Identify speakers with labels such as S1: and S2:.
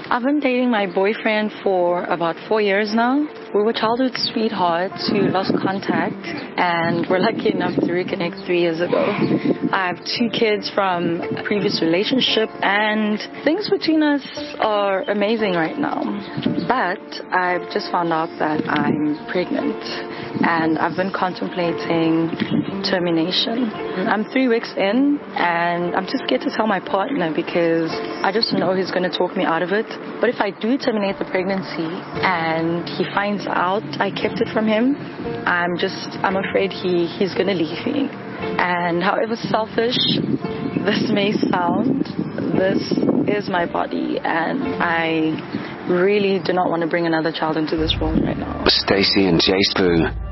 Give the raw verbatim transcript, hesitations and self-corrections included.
S1: I've been dating my boyfriend for about four years now. We were childhood sweethearts who lost contact and were lucky enough to reconnect three years ago. I have two kids from a previous relationship and things between us are amazing right now. But I've just found out that I'm pregnant and I've been contemplating termination. I'm three weeks in and I'm too scared to tell my partner because I just know he's going to talk me out of it. But if I do terminate the pregnancy and he finds out I kept it from him, I'm just, I'm afraid he, he's going to leave me. And however selfish this may sound, this is my body and I really do not want to bring another child into this world right now.
S2: Stacey and Jay Spoo.